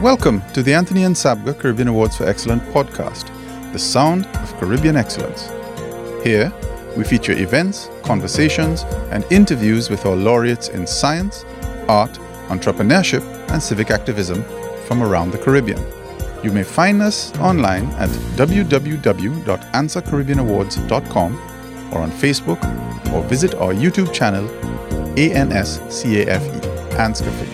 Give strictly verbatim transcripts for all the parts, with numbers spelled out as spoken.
Welcome to the Anthony and Sabga Caribbean Awards for Excellence podcast, the sound of Caribbean excellence. Here, we feature events, conversations, and interviews with our laureates in science, art, entrepreneurship, and civic activism from around the Caribbean. You may find us online at w w w dot answer caribbean awards dot com or on Facebook, or visit our YouTube channel, A N S C A F E, ANSCAFE.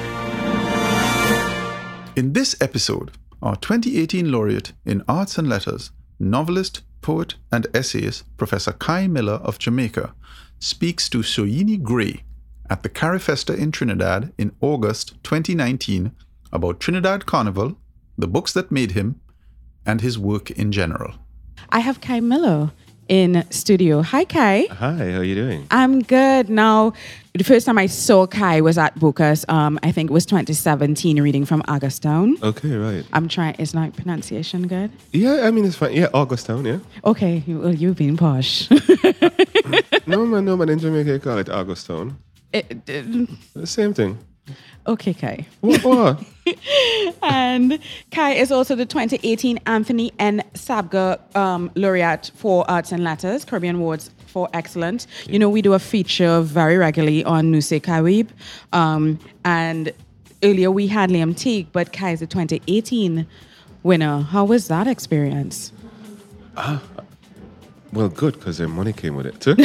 In this episode, our twenty eighteen laureate in Arts and Letters, novelist, poet, and essayist, Professor Kai Miller of Jamaica, speaks to Soyini Gray at the Carifesta in Trinidad in August twenty nineteen about Trinidad Carnival, the books that made him, and his work in general. I have Kai Miller in studio. Hi, Kai. Hi, how are you doing? I'm good. Now, the first time I saw Kai was at Booker's. Um, I think it was twenty seventeen, reading from Augustown. Okay, right. I'm trying. Is my pronunciation good? Yeah, I mean, it's fine. Yeah, Augustown, yeah. Okay, well, you've been posh. no, man, no, man. In Jamaica, you call it Augustown. It, it, The same thing. okay, Kai. What? what? And Kai is also the twenty eighteen Anthony N. Sabga um, laureate for Arts and Letters, Caribbean Awards for Excellence. Yeah. You know, we do a feature very regularly on Nusay Carib. Um, and earlier we had Liam Teague, but Kai is the twenty eighteen winner. How was that experience? Uh, well, good, because their money came with it, too.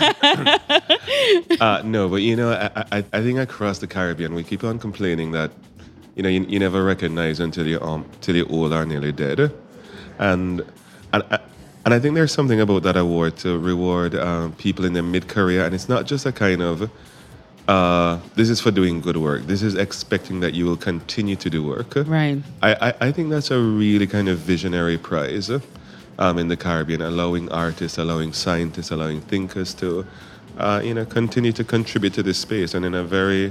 uh, no, but, you know, I, I, I think across the Caribbean, we keep on complaining that, you know, you, you never recognize until you're, um, till you're old or nearly dead. And, and, and I think there's something about that award to reward um, people in their mid-career. And it's not just a kind of, uh, this is for doing good work. This is expecting that you will continue to do work. Right. I, I, I think that's a really kind of visionary prize. Um, in the Caribbean, allowing artists, allowing scientists, allowing thinkers to, uh, you know, continue to contribute to this space, and in a very,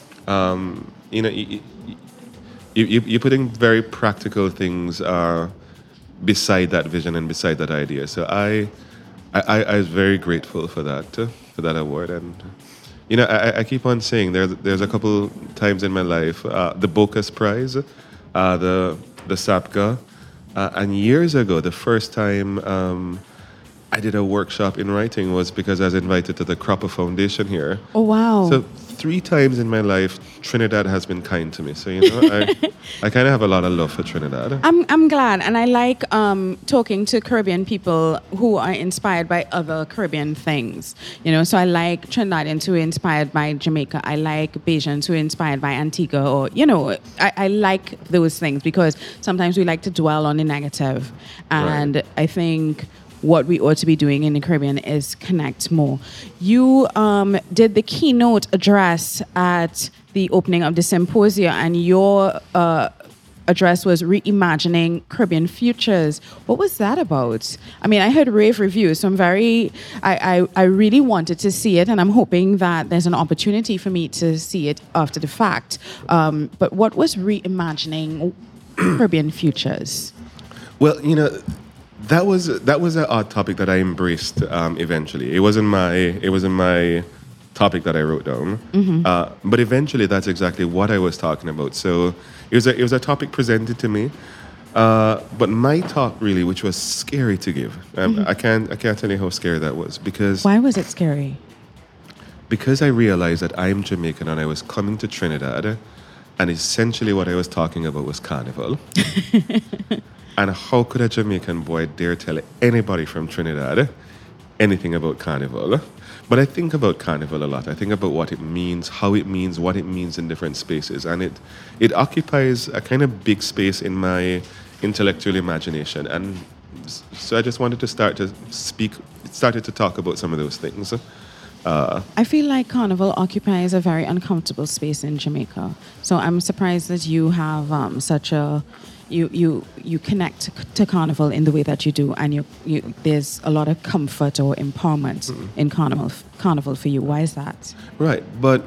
um, you know, you, you, you're putting very practical things uh, beside that vision and beside that idea. So I, I, I was very grateful for that, uh, for that award, and you know, I, I keep on saying there's there's a couple times in my life, uh, the Bocas Prize, uh, the the Sabga. Uh, and years ago, the first time um, I did a workshop in writing was because I was invited to the Cropper Foundation here. Oh, wow. So three times in my life, Trinidad has been kind to me. So, you know, I, I kind of have a lot of love for Trinidad. I'm I'm glad. And I like um, talking to Caribbean people who are inspired by other Caribbean things. You know, so I like Trinidadians who are inspired by Jamaica. I like Bajans who are inspired by Antigua. Or, you know, I, I like those things because sometimes we like to dwell on the negative. And right. I think what we ought to be doing in the Caribbean is connect more. You um, did the keynote address at the opening of the symposia, and your uh, address was Reimagining Caribbean Futures. What was that about? I mean, I heard rave reviews, so I'm very, I, I, I really wanted to see it, and I'm hoping that there's an opportunity for me to see it after the fact. Um, but what was Reimagining Caribbean Futures? Well, you know, That was that was an odd topic that I embraced um, eventually. It wasn't my it wasn't my topic that I wrote down, mm-hmm. uh, but eventually that's exactly what I was talking about. So it was a, it was a topic presented to me, uh, but my talk really, which was scary to give. Um, mm-hmm. I can't I can't tell you how scary that was because why was it scary? Because I realized that I'm Jamaican and I was coming to Trinidad, and essentially what I was talking about was Carnival. And how could a Jamaican boy dare tell anybody from Trinidad anything about Carnival? But I think about Carnival a lot. I think about what it means, how it means, what it means in different spaces. And it, it occupies a kind of big space in my intellectual imagination. And so I just wanted to start to speak, started to talk about some of those things. Uh, I feel like Carnival occupies a very uncomfortable space in Jamaica. So I'm surprised that you have um, such a... You, you you connect to Carnival in the way that you do, and you, you there's a lot of comfort or empowerment mm-hmm. in Carnival Carnival for you. Why is that? Right, but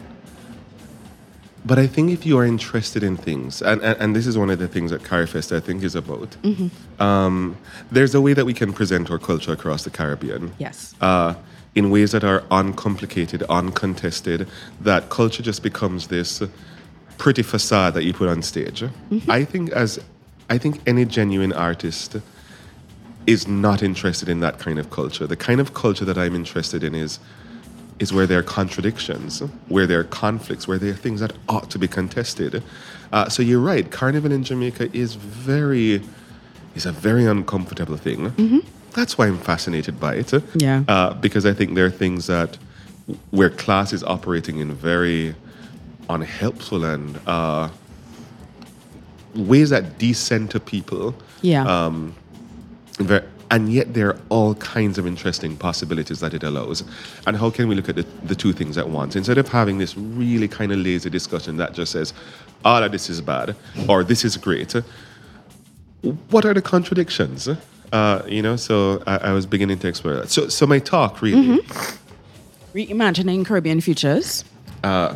but I think if you are interested in things, and, and, and this is one of the things that Carifesta I think is about, mm-hmm. um, there's a way that we can present our culture across the Caribbean. Yes. Uh, in ways that are uncomplicated, uncontested, that culture just becomes this pretty facade that you put on stage. Mm-hmm. I think as I think any genuine artist is not interested in that kind of culture. The kind of culture that I'm interested in is is where there are contradictions, where there are conflicts, where there are things that ought to be contested. Uh, so you're right, Carnival in Jamaica is very is a very uncomfortable thing. Mm-hmm. That's why I'm fascinated by it. Yeah. Uh, because I think there are things that where class is operating in very unhelpful and uh, ways that decenter people. Yeah. Um, very, and yet there are all kinds of interesting possibilities that it allows. And how can we look at the, the two things at once? Instead of having this really kind of lazy discussion that just says, all of this is bad, or this is great, what are the contradictions? Uh, you know, so I, I was beginning to explore that. So, so my talk, really... Mm-hmm. Reimagining Caribbean futures. Uh,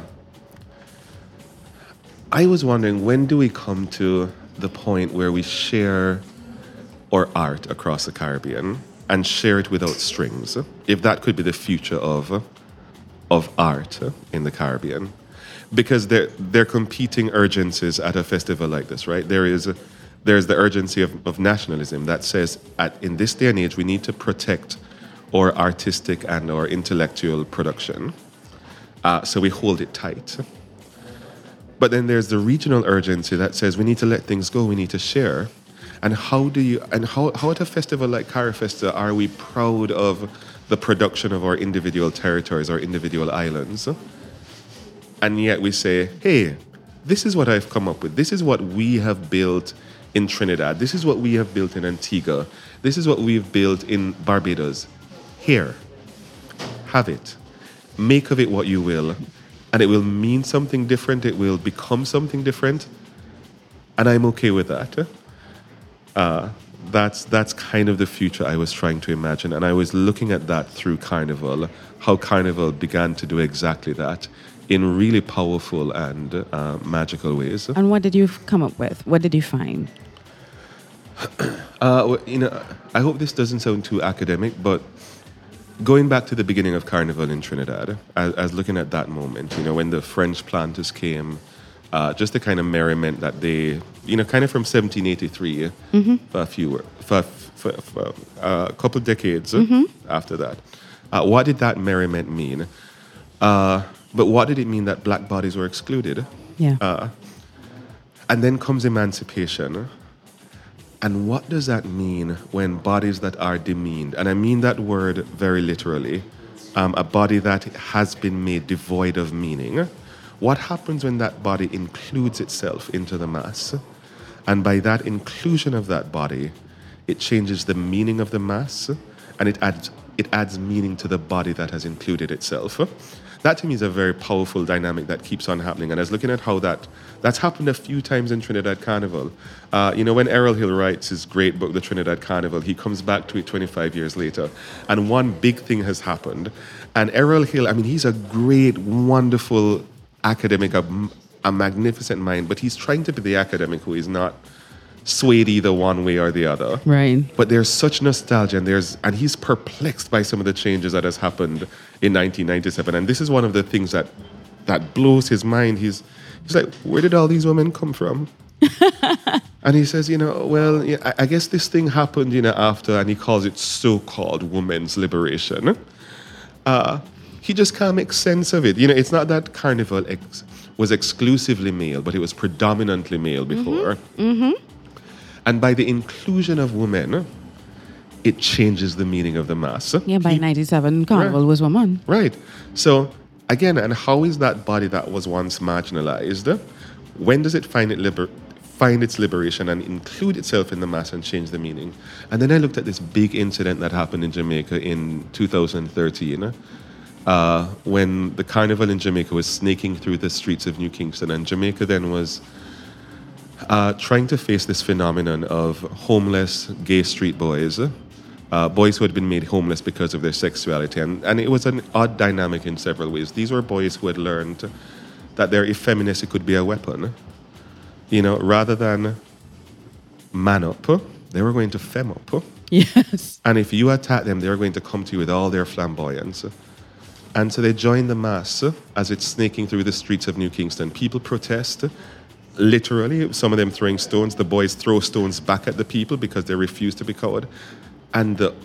I was wondering, when do we come to the point where we share our art across the Caribbean and share it without strings? If that could be the future of of art in the Caribbean, because they're they're competing urgencies at a festival like this, right? There is there's the urgency of, of nationalism that says, at in this day and age, we need to protect or artistic and or intellectual production. Uh, so we hold it tight. But then there's the regional urgency that says we need to let things go, we need to share. And how do you, and how, how at a festival like Carifesta are we proud of the production of our individual territories, our individual islands? And yet we say, hey, this is what I've come up with. This is what we have built in Trinidad. This is what we have built in Antigua. This is what we've built in Barbados. Here, have it. Make of it what you will. And it will mean something different. It will become something different. And I'm okay with that. Uh, that's that's kind of the future I was trying to imagine. And I was looking at that through Carnival, how Carnival began to do exactly that in really powerful and uh, magical ways. And what did you come up with? What did you find? uh, well, you know, I hope this doesn't sound too academic, but going back to the beginning of Carnival in Trinidad, as, as looking at that moment, you know, when the French planters came, uh, just the kind of merriment that they, you know, kind of from seventeen eighty-three, mm-hmm. for a few, for, for, for uh, a couple of decades mm-hmm. after that. Uh, what did that merriment mean? Uh, but what did it mean that black bodies were excluded? Yeah. Uh, and then comes emancipation. And what does that mean when bodies that are demeaned, and I mean that word very literally, um, a body that has been made devoid of meaning, what happens when that body includes itself into the mass? And by that inclusion of that body, it changes the meaning of the mass, and it adds it adds meaning to the body that has included itself. That to me is a very powerful dynamic that keeps on happening. And I was looking at how that that's happened a few times in Trinidad Carnival. Uh, you know, when Errol Hill writes his great book, The Trinidad Carnival, he comes back to it twenty-five years later. And one big thing has happened. And Errol Hill, I mean, he's a great, wonderful academic, a, a magnificent mind, but he's trying to be the academic who is not swayed either one way or the other. Right. But there's such nostalgia, and there's and he's perplexed by some of the changes that has happened in nineteen ninety-seven. And this is one of the things that that blows his mind. He's he's like, where did all these women come from? And he says, you know, well, yeah, I, I guess this thing happened, you know, after, and he calls it so-called women's liberation. Uh, he just can't make sense of it. You know, it's not that Carnival ex- was exclusively male, but it was predominantly male before. Mm-hmm. Mm-hmm. And by the inclusion of women, it changes the meaning of the mass. Yeah, by he, ninety-seven, Carnival right. was woman. Right. So, again, and how is that body that was once marginalized, when does it find it liber- find its liberation and include itself in the mass and change the meaning? And then I looked at this big incident that happened in Jamaica in two thousand thirteen, uh, when the Carnival in Jamaica was snaking through the streets of New Kingston, and Jamaica then was Uh, trying to face this phenomenon of homeless gay street boys, uh, boys who had been made homeless because of their sexuality. And, and it was an odd dynamic in several ways. These were boys who had learned that their effeminacy could be a weapon. You know, rather than man up, they were going to fem up. Yes. And if you attack them, they were going to come to you with all their flamboyance. And so they join the mass as it's snaking through the streets of New Kingston. People protest, literally, some of them throwing stones. The boys throw stones back at the people because they refuse to be cowed. And the,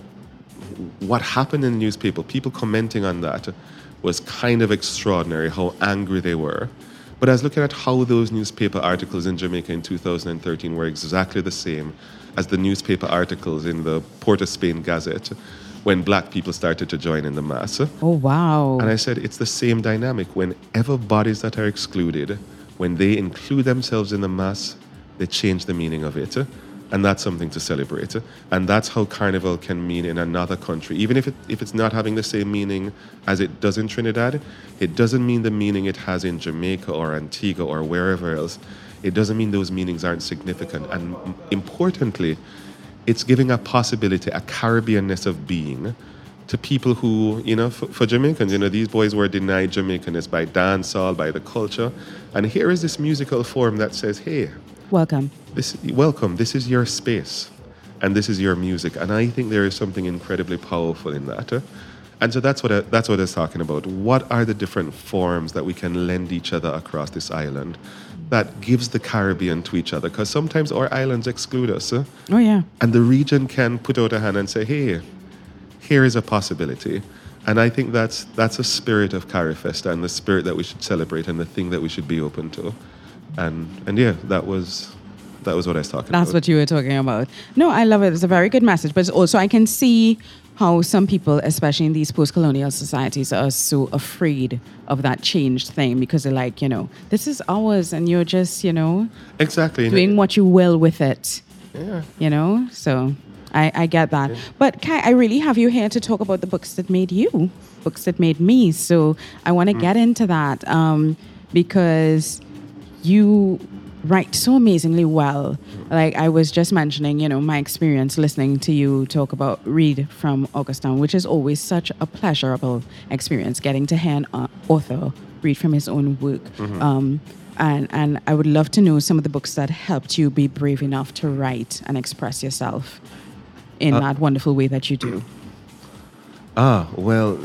what happened in the newspaper, people commenting on that, was kind of extraordinary, how angry they were. But I was looking at how those newspaper articles in Jamaica in two thousand thirteen were exactly the same as the newspaper articles in the Port of Spain Gazette when black people started to join in the mass. Oh, wow. And I said, it's the same dynamic. Whenever bodies that are excluded, when they include themselves in the mass, they change the meaning of it. And that's something to celebrate. And that's how Carnival can mean in another country. Even if it, if it's not having the same meaning as it does in Trinidad, it doesn't mean the meaning it has in Jamaica or Antigua or wherever else. It doesn't mean those meanings aren't significant. And importantly, it's giving a possibility, a Caribbeanness of being to people who, you know, for, for Jamaicans, you know, these boys were denied Jamaicanness by dancehall, by the culture. And here is this musical form that says, hey, welcome. This, welcome. This is your space, and this is your music. And I think there is something incredibly powerful in that. Uh, and so that's what I, that's what I was talking about. What are the different forms that we can lend each other across this island that gives the Caribbean to each other? Because sometimes our islands exclude us. Uh, oh, yeah. And the region can put out a hand and say, hey, here is a possibility. And I think that's that's a spirit of CariFesta and the spirit that we should celebrate and the thing that we should be open to. And and yeah, that was that was what I was talking That's about. That's what you were talking about. No, I love it. It's a very good message. But also I can see how some people, especially in these post-colonial societies, are so afraid of that changed thing because they're like, you know, this is ours and you're just, you know, exactly doing what you will with it. Yeah. You know, so I, I get that. Yeah. But Kai, I really have you here to talk about the books that made you, books that made me. So I want to mm. get into that um, because you write so amazingly well. Like I was just mentioning, you know, my experience listening to you talk about read from Augustown, which is always such a pleasurable experience, getting to hear an uh, author read from his own work. Mm-hmm. Um, and, and I would love to know some of the books that helped you be brave enough to write and express yourself in uh, that wonderful way that you do. Ah, well,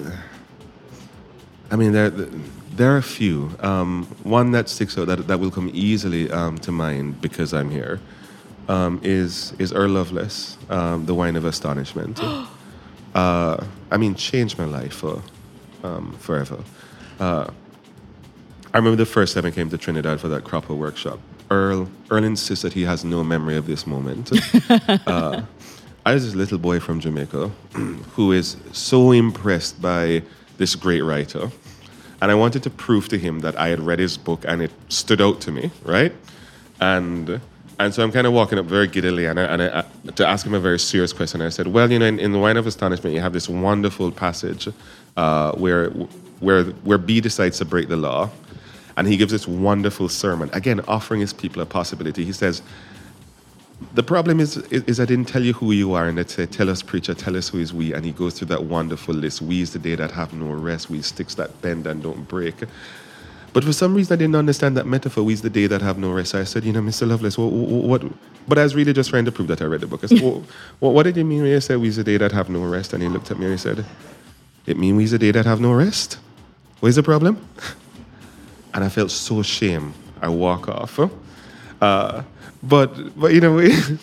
I mean, there there are a few. Um, one that sticks out that that will come easily um, to mind because I'm here um, is is Earl Lovelace, um, The Wine of Astonishment. uh, I mean, changed my life for um, forever. Uh, I remember the first time I came to Trinidad for that Cropper workshop. Earl Earl insists that he has no memory of this moment. uh, I was this little boy from Jamaica who is so impressed by this great writer. And I wanted to prove to him that I had read his book and it stood out to me, right? And and so I'm kind of walking up very giddily and, I, and I, to ask him a very serious question. I said, well, you know, in, in The Wine of Astonishment, you have this wonderful passage uh, where, where, where B decides to break the law. And he gives this wonderful sermon, again, offering his people a possibility. He says, the problem is, is, is I didn't tell you who you are, and it said, tell us, preacher, tell us who is we. And he goes through that wonderful list. We is the day that have no rest. We sticks that bend and don't break. But for some reason, I didn't understand that metaphor. We is the day that have no rest. So I said, you know, Mister Lovelace, what, what, what? But I was really just trying to prove that I read the book. I said, well, what, what did you mean when you said we is the day that have no rest? And he looked at me and he said, it means we is the day that have no rest. What is the problem? And I felt so ashamed. I walk off. Uh, but, but you know,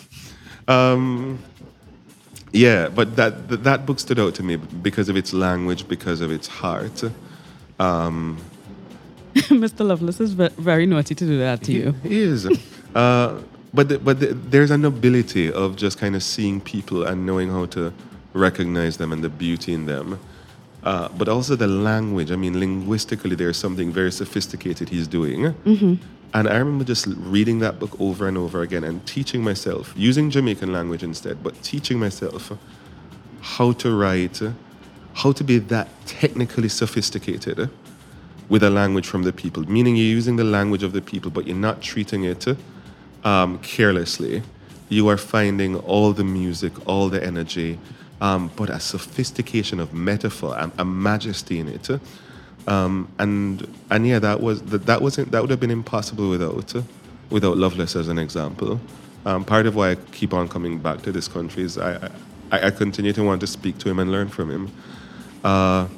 um, yeah, but that, that that book stood out to me because of its language, because of its heart. Um, Mister Lovelace is very naughty to do that to you. He is. uh, but the, but the, there's a nobility of just kind of seeing people and knowing how to recognize them and the beauty in them. Uh, but also the language. I mean, linguistically, there's something very sophisticated he's doing. Mm-hmm. And I remember just reading that book over and over again and teaching myself, using Jamaican language instead, but teaching myself how to write, how to be that technically sophisticated with a language from the people. Meaning you're using the language of the people, but you're not treating it um, carelessly. You are finding all the music, all the energy, um, but a sophistication of metaphor, a, a majesty in it. Um, and and yeah, that was that, that wasn't that would have been impossible without without Lovelace as an example. Um, part of why I keep on coming back to this country is I, I I continue to want to speak to him and learn from him. Uh,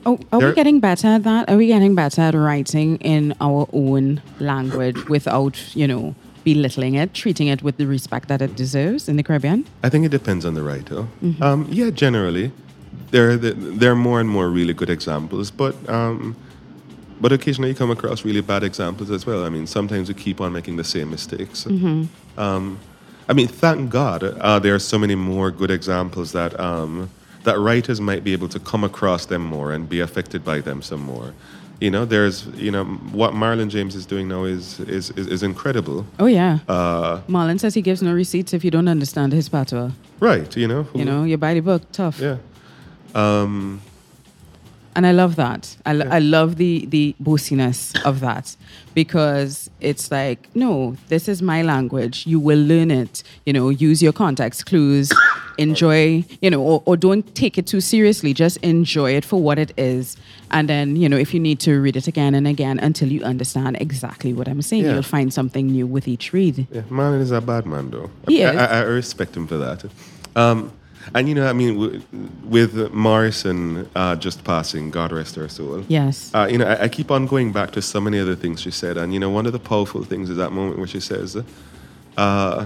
Oh, are There- we getting better at that? Are we getting better at writing in our own language without, you know, belittling it, treating it with the respect that it deserves in the Caribbean? I think it depends on the writer. Um, yeah, generally, there are the, there are more and more really good examples, but um, but occasionally you come across really bad examples as well. I mean, sometimes we keep on making the same mistakes. Um, I mean, thank God uh, there are so many more good examples that um, that writers might be able to come across them more and be affected by them some more. You know, there's, you know, what Marlon James is doing now is is, is, is incredible. Oh, yeah. Uh, Marlon says he gives no receipts if you don't understand his patois. right, you know. who- You know, you buy the book, tough. Yeah. Um, And I love that. I, lo- Yeah. I love the, the bossiness of that because it's like, no, this is my language. You will learn it. You know, use your context clues, enjoy, you know, or, or don't take it too seriously. Just enjoy it for what it is. And then, you know, if you need to read it again and again until you understand exactly what I'm saying, Yeah. you'll find something new with each read. Yeah, Marlon is a bad man, though. He I, is. I, I respect him for that. Um, and, you know, I mean, w- with Morrison uh, just passing, God rest her soul. Yes. Uh, you know, I, I keep on going back to so many other things she said. And, you know, one of the powerful things is that moment where she says, uh,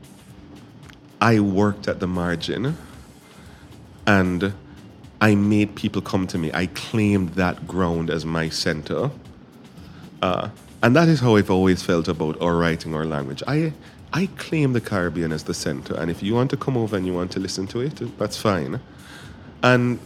I worked at the margin and I made people come to me. I claimed that ground as my center. Uh, and that is how I've always felt about our writing or language. I I claim the Caribbean as the center, and if you want to come over and you want to listen to it, that's fine. And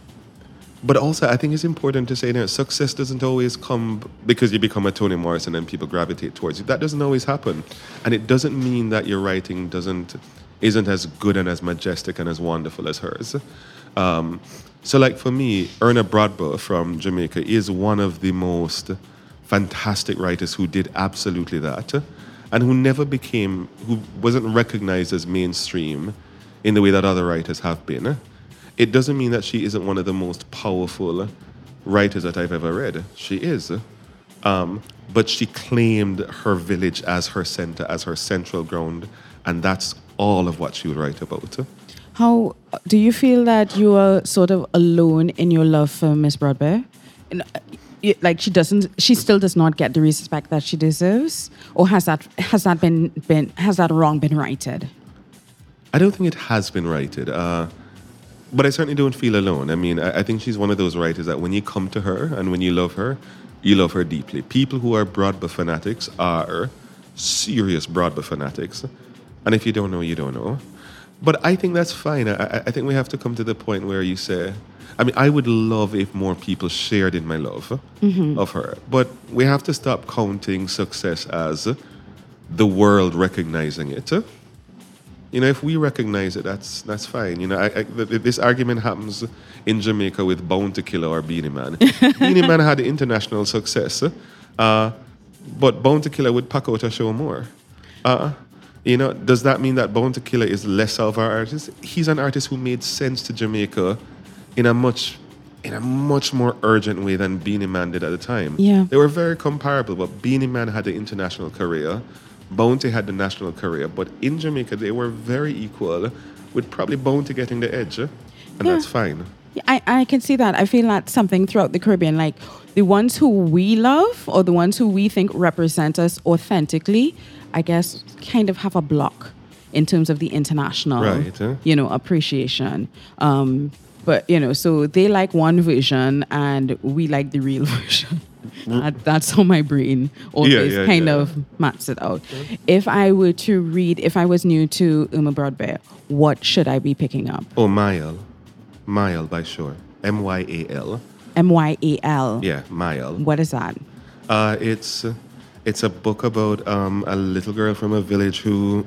but also, I think it's important to say that success doesn't always come because you become a Toni Morrison and people gravitate towards you. That doesn't always happen, and it doesn't mean that your writing doesn't isn't as good and as majestic and as wonderful as hers. Um, so, like for me, Erna Brodber from Jamaica is one of the most fantastic writers who did absolutely that, and who never became, who wasn't recognized as mainstream in the way that other writers have been. It doesn't mean that she isn't one of the most powerful writers that I've ever read. She is. Um, but she claimed her village as her center, as her central ground, and that's all of what she would write about. How do you feel that you are sort of alone in your love for Miss Broadbear? And, uh, y- Like she doesn't, she still does not get the respect that she deserves, or has that has that been been has that wrong been righted? I don't think it has been righted, uh, but I certainly don't feel alone. I mean, I, I think she's one of those writers that when you come to her and when you love her, you love her deeply. People who are Broadbear fanatics are serious Broadbear fanatics, and if you don't know, you don't know. But I think that's fine. I, I- I think we have to come to the point where you say, I mean, I would love if more people shared in my love of her, but we have to stop counting success as the world recognizing it. You know, if we recognize it, that's that's fine. You know, I, I, th- this argument happens in Jamaica with Bounty Killer or Beanie Man. Beanie Man had international success, uh, but Bounty Killer would pack out a show more. Uh, you know, does that mean that Bounty Killer is less of our artist? He's an artist who made sense to Jamaica in a much in a much more urgent way than Beanie Man did at the time. Yeah. They were very comparable, but Beanie Man had the international career. Bounty had the national career, but in Jamaica they were very equal, with probably Bounty getting the edge, and Yeah. that's fine. Yeah, I, I can see that. I feel that's something throughout the Caribbean. Like the ones who we love or the ones who we think represent us authentically, I guess, kind of have a block in terms of the international, Right, huh? you know, appreciation. Um, but, you know, so they like one version and we like the real version. That, that's how my brain always Yeah, yeah, kind yeah. of maps it out. If I were to read, if I was new to Uma Broadbear, what should I be picking up? Oh, Mile, Mile by Shore, M Y A L. M Y A L. Yeah, Mile. What is that? Uh, it's uh, it's a book about um, a little girl from a village who,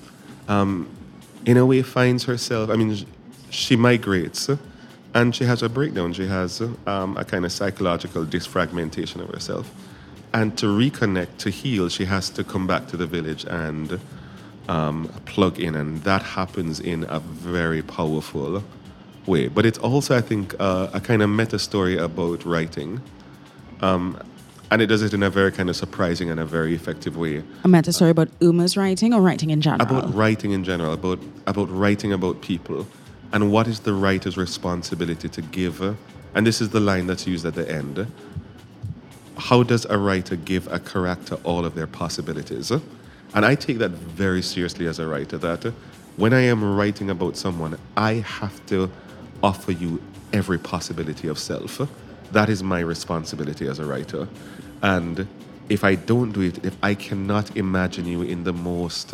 um, in a way, finds herself. I mean, sh- she migrates, uh, and she has a breakdown. She has uh, um, a kind of psychological disfragmentation of herself, and to reconnect, to heal, she has to come back to the village and um, plug in, and that happens in a very powerful way. But it's also, I think, uh, a kind of meta story about writing. Um, and it does it in a very kind of surprising and a very effective way. A meta story about Uma's writing or writing in general? About writing in general, about about writing about people, and what is the writer's responsibility to give uh, and this is the line that's used at the end, how does a writer give a character all of their possibilities? And I take that very seriously as a writer, that when I am writing about someone, I have to offer you every possibility of self. That is my responsibility as a writer. And if I don't do it, if I cannot imagine you in the most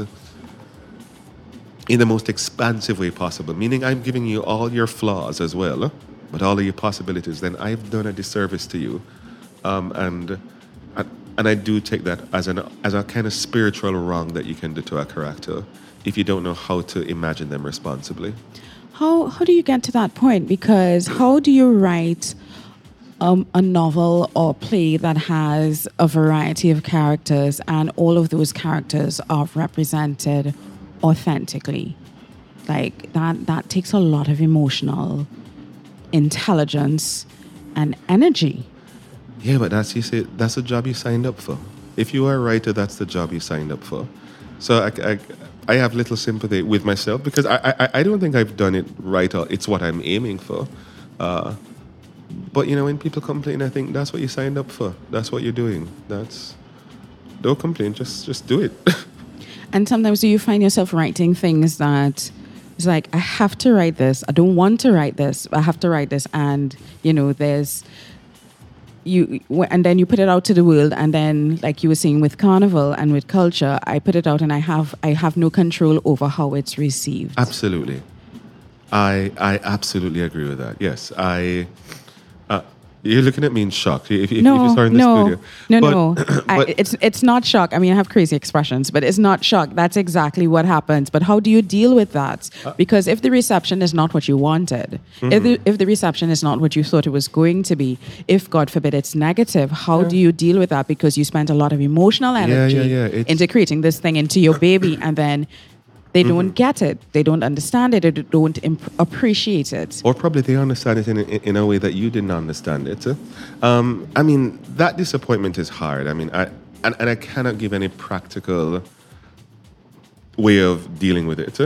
in the most expansive way possible, meaning I'm giving you all your flaws as well, but all of your possibilities, then I've done a disservice to you. Um, and, and and I do take that as an as a kind of spiritual wrong that you can do to a character if you don't know how to imagine them responsibly. How how do you get to that point? Because how do you write um, a novel or play that has a variety of characters and all of those characters are represented authentically? Like that that takes a lot of emotional intelligence and energy. Yeah, but that's you say that's the job you signed up for. If you are a writer, that's the job you signed up for. So I, I, I have little sympathy with myself because I, I, I don't think I've done it right, or it's what I'm aiming for. Uh, but you know, when people complain, I think that's what you signed up for. That's what you're doing. That's don't complain. Just just do it. And sometimes do you find yourself writing things that it's like, I have to write this. I don't want to write this. I have to write this. And, you know, there's, you, and then you put it out to the world. And then, like you were saying with Carnival and with culture, I put it out and I have, I have no control over how it's received. Absolutely. I, I absolutely agree with that. Yes. I, uh, You're looking at me in shock. If, if, no, if you saw in the no, studio. no, but, no. but, I, it's it's not shock. I mean, I have crazy expressions, but it's not shock. That's exactly what happens. But how do you deal with that? Because if the reception is not what you wanted, mm-hmm. if the if the reception is not what you thought it was going to be, if God forbid it's negative, how yeah. do you deal with that? Because you spent a lot of emotional energy yeah, yeah, yeah. into creating this thing into your baby, and then they don't mm-hmm. get it. They don't understand it. Or they don't imp- appreciate it. Or probably they understand it in a, in a way that you didn't understand it. Um, I mean, that disappointment is hard. I mean, I and, and I cannot give any practical way of dealing with it.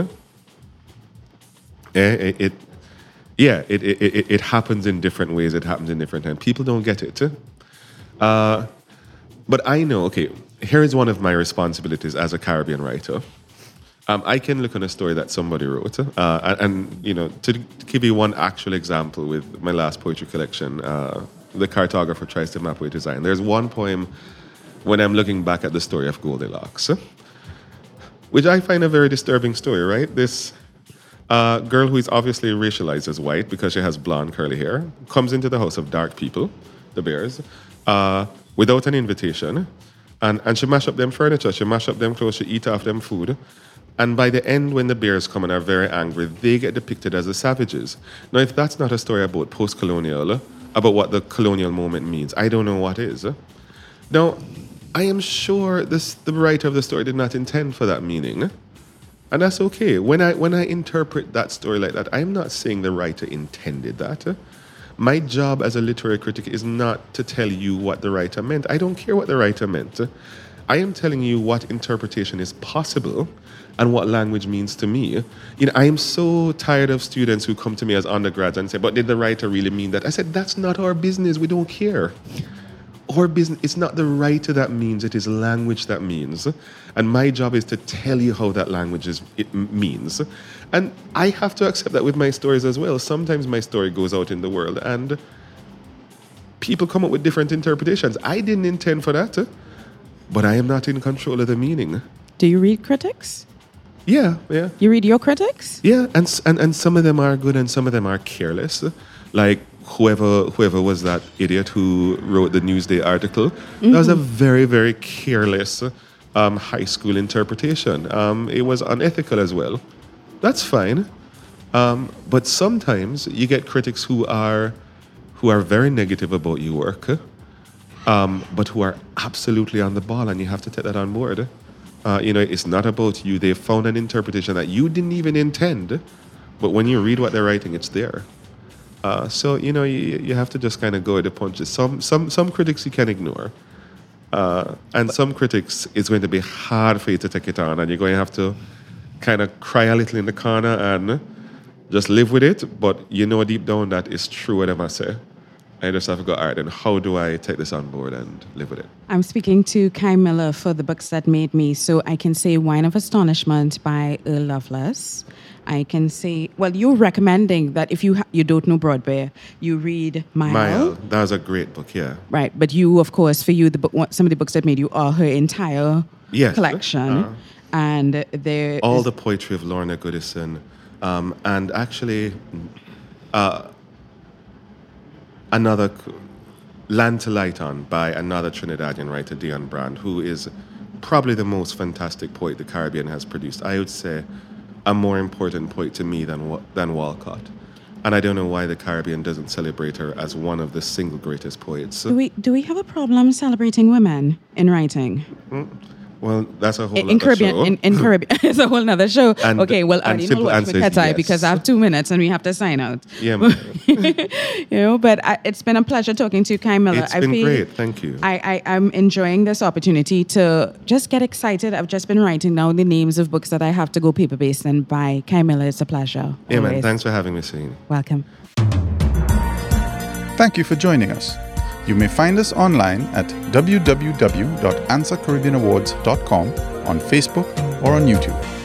Yeah, it, it yeah, it, it, it, it happens in different ways. It happens in different times. People don't get it. Uh, but I know, okay, here is one of my responsibilities as a Caribbean writer. Um, I can look on a story that somebody wrote, uh, and, and you know, to, to give you one actual example with my last poetry collection, uh, The Cartographer Tries to Map Way to Zion. There's one poem when I'm looking back at the story of Goldilocks, which I find a very disturbing story, right? This uh, girl who is obviously racialized as white because she has blonde curly hair comes into the house of dark people, the bears, uh, without an invitation, and, and she mash up them furniture, she mash up them clothes, she eat off them food. And by the end, when the bears come and are very angry, they get depicted as the savages. Now, if that's not a story about post-colonial, about what the colonial moment means, I don't know what is. Now, I am sure this, the writer of the story did not intend for that meaning. And that's okay. When I, when I interpret that story like that, I'm not saying the writer intended that. My job as a literary critic is not to tell you what the writer meant. I don't care what the writer meant. I am telling you what interpretation is possible and what language means to me. You know, I am so tired of students who come to me as undergrads and say, but did the writer really mean that? I said, that's not our business. We don't care. Our business, it's not the writer that means, it is language that means. And my job is to tell you how that language is, it means. And I have to accept that with my stories as well. Sometimes my story goes out in the world and people come up with different interpretations. I didn't intend for that, but I am not in control of the meaning. Do you read critics? Yeah, yeah. You read your critics? Yeah, and and and some of them are good and some of them are careless. Like whoever whoever was that idiot who wrote the Newsday article, mm-hmm. that was a very, very careless um, high school interpretation. Um, it was unethical as well. That's fine. Um, but sometimes you get critics who are who are very negative about your work, um, but who are absolutely on the ball, and you have to take that on board. Uh, you know, it's not about you. They found an interpretation that you didn't even intend, but when you read what they're writing, it's there. Uh, so, you know, you, you have to just kind of go with the punches. Some some some critics you can ignore. Uh, and some critics, it's going to be hard for you to take it on, and you're going to have to kind of cry a little in the corner and just live with it. But you know deep down that it's true whatever I say. I just have to go, all right, then how do I take this on board and live with it? I'm speaking to Kai Miller for the books that made me. So I can say Wine of Astonishment by Earl Lovelace. I can say, well, you're recommending that if you ha- you don't know Broadway, you read Mile. Mile. That was a great book, yeah. Right, but you, of course, for you, the book, some of the books that made you are her entire Yes. collection. Uh-huh. And there All is- the poetry of Lorna Goodison. Um, and actually, uh, another c- Land to Light On by another Trinidadian writer, Dion Brand, who is probably the most fantastic poet the Caribbean has produced. I would say a more important poet to me than Wa- than Walcott. And I don't know why the Caribbean doesn't celebrate her as one of the single greatest poets. do we do we have a problem celebrating women in writing? Well, that's a whole In, other in Caribbean, show. in, in Caribbean, it's a whole nother show. And- okay, well, and I simple will watch answer is Miketai yes. because I have two minutes and we have to sign out. Yeah, man. You know, but I, it's been a pleasure talking to you, Kai Miller. It's I been feel great. Thank you. I, I, I'm enjoying this opportunity to just get excited. I've just been writing down the names of books that I have to go paper-based and buy. Kai Miller, it's a pleasure. Yeah, man. always. Thanks for having me, Celine. Welcome. Thank you for joining us. You may find us online at w w w dot answer caribbean awards dot com, on Facebook or on YouTube.